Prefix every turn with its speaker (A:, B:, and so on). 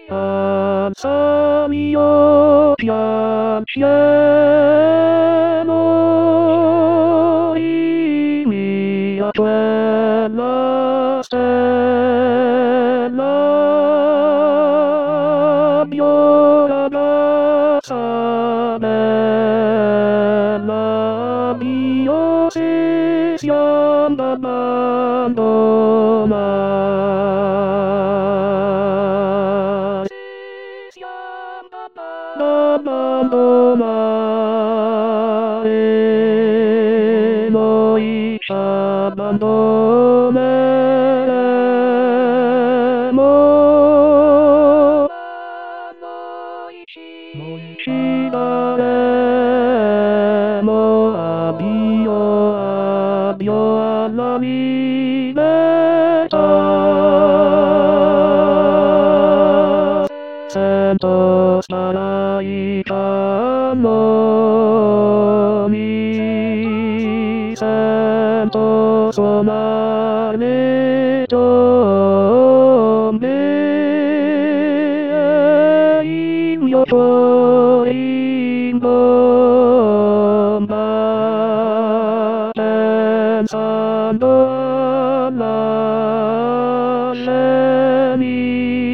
A: Ansamio piangiamo in via quella stella mia ragazza bella mio se siamo abbandonati. Abbandonare, noi ci abbandoneremo. Noi ci daremo addio, addio alla libertà. Sento starai cannoni, sento suonare le trombe e il mio cuore in bomba, pensando alla scena.